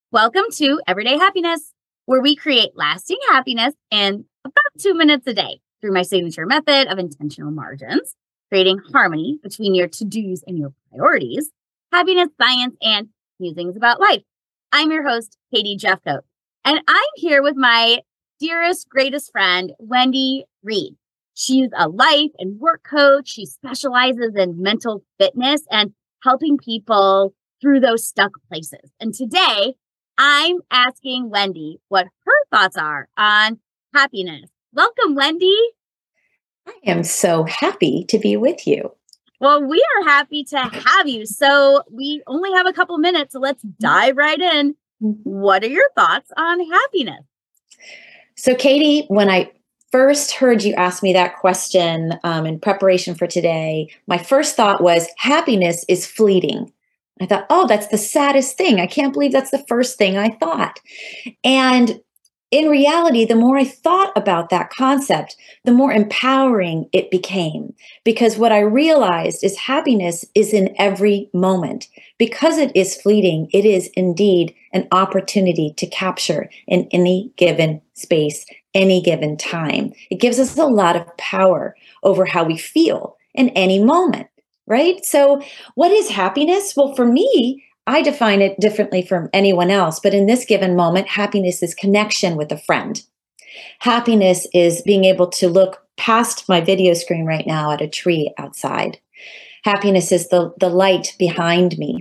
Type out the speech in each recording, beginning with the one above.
Welcome to Everyday Happiness, where we create lasting happiness in about 2 minutes a day through my signature method of intentional margins, creating harmony between your to-dos and your priorities, happiness, science, and musings about life. I'm your host, Katie Jeffcoat, and I'm here with my dearest, greatest friend, Wendy Reed. She's a life and work coach. She specializes in mental fitness and helping people through those stuck places. And today, I'm asking Wendy what her thoughts are on happiness. Welcome, Wendy. I am so happy to be with you. Well, we are happy to have you. So we only have a couple minutes, so let's dive right in. What are your thoughts on happiness? So, Katie, when I first heard you ask me that question in preparation for today, my first thought was happiness is fleeting. I thought, oh, that's the saddest thing. I can't believe that's the first thing I thought. And in reality, the more I thought about that concept, the more empowering it became. Because what I realized is happiness is in every moment. Because it is fleeting, it is indeed an opportunity to capture in any given space, any given time. It gives us a lot of power over how we feel in any moment. Right? So, what is happiness? Well, for me, I define it differently from anyone else. But in this given moment, happiness is connection with a friend. Happiness is being able to look past my video screen right now at a tree outside. Happiness is the light behind me.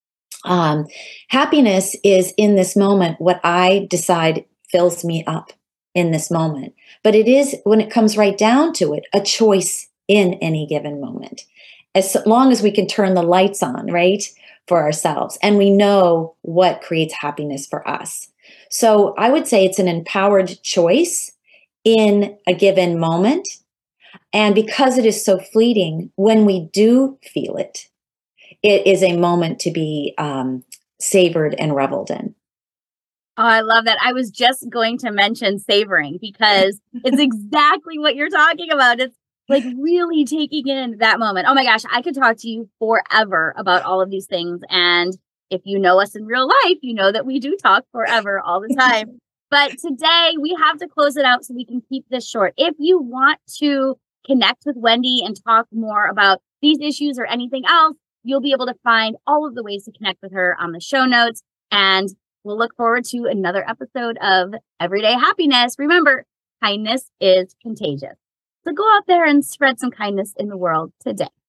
Happiness is in this moment what I decide fills me up in this moment. But it is, when it comes right down to it, a choice in any given moment. As long as we can turn the lights on, right, for ourselves, and we know what creates happiness for us. So I would say it's an empowered choice in a given moment. And because it is so fleeting, when we do feel it, it is a moment to be savored and reveled in. Oh, I love that. I was just going to mention savoring because it's exactly what you're talking about. It's like really taking in that moment. Oh my gosh, I could talk to you forever about all of these things. And if you know us in real life, you know that we do talk forever all the time. But today we have to close it out so we can keep this short. If you want to connect with Wendy and talk more about these issues or anything else, you'll be able to find all of the ways to connect with her on the show notes. And we'll look forward to another episode of Everyday Happiness. Remember, kindness is contagious. So go out there and spread some kindness in the world today.